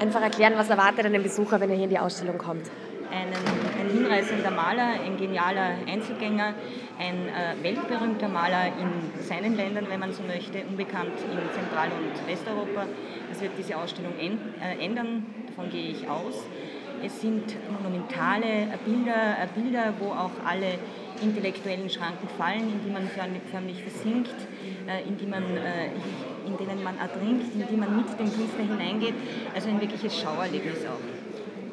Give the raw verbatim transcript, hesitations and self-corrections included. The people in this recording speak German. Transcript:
einfach erklären, was erwartet einen Besucher, wenn er hier in die Ausstellung kommt? Einen, ein hinreißender Maler, ein genialer Einzelgänger, ein äh, weltberühmter Maler in seinen Ländern, wenn man so möchte, unbekannt in Zentral- und Westeuropa. Das wird diese Ausstellung en, äh, ändern, davon gehe ich aus. Es sind monumentale Bilder, äh, Bilder, wo auch alle intellektuellen Schranken fallen, in die man förmlich versinkt, äh, in, die man, äh, in denen man ertrinkt, in die man mit dem Künstler hineingeht. Also ein wirkliches Schauerlebnis auch.